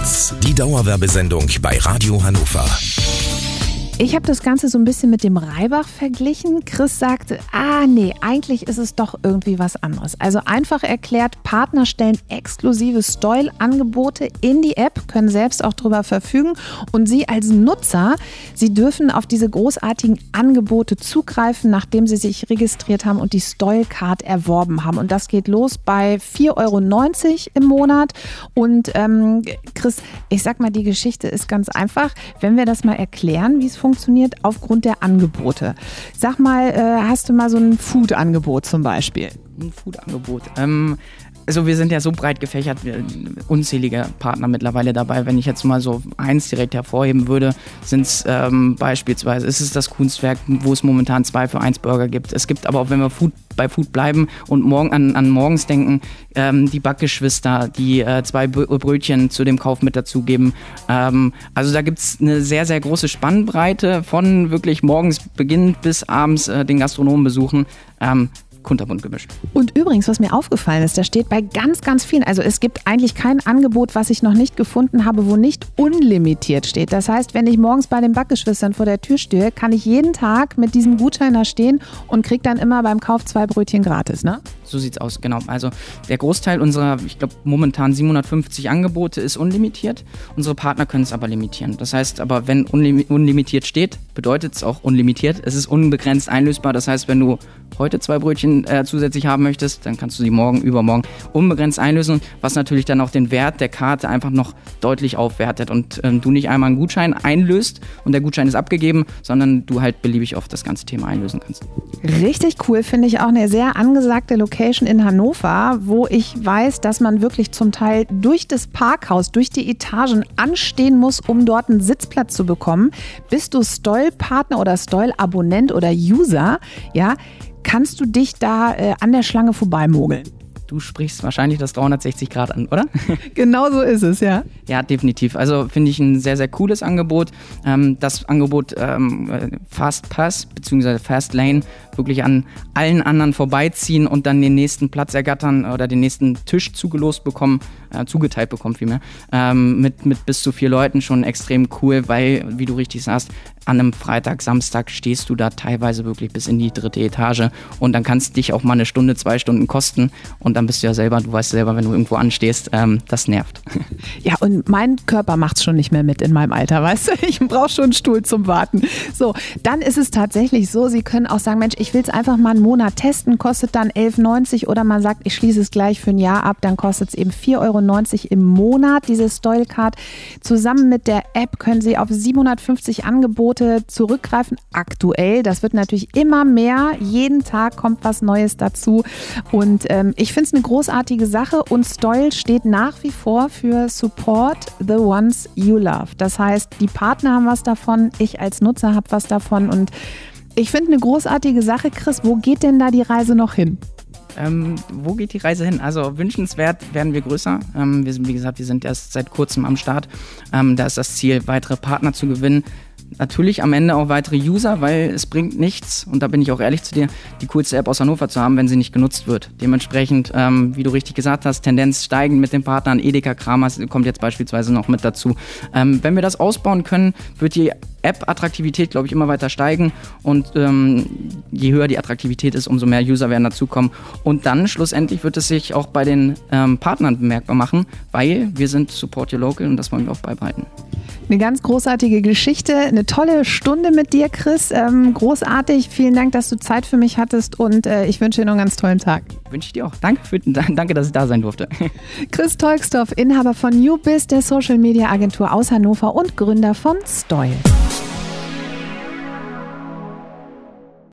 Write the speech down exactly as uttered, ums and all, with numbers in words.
Hits, die Dauerwerbesendung bei Radio Hannover. Ich habe das Ganze so ein bisschen mit dem Reibach verglichen. Chris sagte, ah nee, eigentlich ist es doch irgendwie was anderes. Also einfach erklärt, Partner stellen exklusive Stoil-Angebote in die App, können selbst auch darüber verfügen. Und Sie als Nutzer, Sie dürfen auf diese großartigen Angebote zugreifen, nachdem Sie sich registriert haben und die Stoil-Card erworben haben. Und das geht los bei vier Euro neunzig im Monat. Und ähm, Chris, ich sag mal, die Geschichte ist ganz einfach. Wenn wir das mal erklären, wie es funktioniert aufgrund der Angebote. Sag mal, äh, hast du mal so ein Food-Angebot zum Beispiel? Ein Food-Angebot. Ähm, also wir sind ja so breit gefächert, wir, unzählige Partner mittlerweile dabei. Wenn ich jetzt mal so eins direkt hervorheben würde, sind es ähm, beispielsweise, ist es das Kunstwerk, wo es momentan zwei für eins Burger gibt. Es gibt aber auch, wenn wir Food, bei Food bleiben und morgen an, an morgens denken, ähm, die Backgeschwister, die äh, zwei Brötchen zu dem Kauf mit dazugeben. Ähm, also da gibt es eine sehr, sehr große Spannbreite von wirklich morgens beginnend bis abends äh, den Gastronomen besuchen. Ähm, kunterbunt gemischt. Und übrigens, was mir aufgefallen ist, da steht bei ganz, ganz vielen, also es gibt eigentlich kein Angebot, was ich noch nicht gefunden habe, wo nicht unlimitiert steht. Das heißt, wenn ich morgens bei den Backgeschwistern vor der Tür stehe, kann ich jeden Tag mit diesem Gutschein da stehen und kriege dann immer beim Kauf zwei Brötchen gratis, ne? So sieht's aus, genau. Also der Großteil unserer, ich glaube momentan siebenhundertfünfzig Angebote ist unlimitiert. Unsere Partner können es aber limitieren. Das heißt aber, wenn unlim- unlimitiert steht, bedeutet es auch unlimitiert. Es ist unbegrenzt einlösbar. Das heißt, wenn du heute zwei Brötchen äh, zusätzlich haben möchtest, dann kannst du sie morgen, übermorgen unbegrenzt einlösen, was natürlich dann auch den Wert der Karte einfach noch deutlich aufwertet und ähm, du nicht einmal einen Gutschein einlöst und der Gutschein ist abgegeben, sondern du halt beliebig oft das ganze Thema einlösen kannst. Richtig cool, finde ich auch eine sehr angesagte Location in Hannover, wo ich weiß, dass man wirklich zum Teil durch das Parkhaus, durch die Etagen anstehen muss, um dort einen Sitzplatz zu bekommen. Bist du Stoil-Partner oder Stoil-Abonnent oder User, ja, kannst du dich da äh, an der Schlange vorbeimogeln. Du sprichst wahrscheinlich das dreihundertsechzig Grad an, oder? Genau so ist es, ja. Ja, definitiv. Also finde ich ein sehr, sehr cooles Angebot. Ähm, das Angebot ähm, Fast Pass bzw. Fast Lane wirklich an allen anderen vorbeiziehen und dann den nächsten Platz ergattern oder den nächsten Tisch zugelost bekommen, äh, zugeteilt bekommen vielmehr, ähm, mit, mit bis zu vier Leuten schon extrem cool, weil, wie du richtig sagst, an einem Freitag, Samstag stehst du da teilweise wirklich bis in die dritte Etage und dann kannst du dich auch mal eine Stunde, zwei Stunden kosten und dann bist du ja selber, du weißt selber, wenn du irgendwo anstehst, ähm, das nervt. Ja, und mein Körper macht es schon nicht mehr mit in meinem Alter, weißt du? Ich brauche schon einen Stuhl zum Warten. So, dann ist es tatsächlich so, Sie können auch sagen, Mensch, ich will es einfach mal einen Monat testen, kostet dann elf neunzig oder man sagt, ich schließe es gleich für ein Jahr ab, dann kostet es eben vier Euro neunzig im Monat, diese Stoil-Card. Zusammen mit der App können Sie auf siebenhundertfünfzig Angebote zurückgreifen, aktuell. Das wird natürlich immer mehr, jeden Tag kommt was Neues dazu und ähm, ich finde es eine großartige Sache und Stoil steht nach wie vor für Support the ones you love. Das heißt, die Partner haben was davon, ich als Nutzer habe was davon und ich finde eine großartige Sache. Chris, wo geht denn da die Reise noch hin? Ähm, wo geht die Reise hin? Also wünschenswert werden wir größer. Ähm, wir sind, wie gesagt, wir sind erst seit kurzem am Start. Ähm, da ist das Ziel, weitere Partner zu gewinnen. Natürlich am Ende auch weitere User, weil es bringt nichts, und da bin ich auch ehrlich zu dir, die coolste App aus Hannover zu haben, wenn sie nicht genutzt wird. Dementsprechend, ähm, wie du richtig gesagt hast, Tendenz steigend mit den Partnern. Edeka, Kramers kommt jetzt beispielsweise noch mit dazu. Ähm, wenn wir das ausbauen können, wird die App-Attraktivität, glaube ich, immer weiter steigen und ähm, je höher die Attraktivität ist, umso mehr User werden dazukommen. Und dann schlussendlich wird es sich auch bei den ähm, Partnern bemerkbar machen, weil wir sind Support Your Local und das wollen wir auch beibehalten. Eine ganz großartige Geschichte, eine tolle Stunde mit dir, Chris. Ähm, großartig, vielen Dank, dass du Zeit für mich hattest und äh, ich wünsche dir noch einen ganz tollen Tag. Wünsche ich dir auch. Danke, für, danke, dass ich da sein durfte. Chris Tolksdorf, Inhaber von NewBiz, der Social Media Agentur aus Hannover und Gründer von Stoil.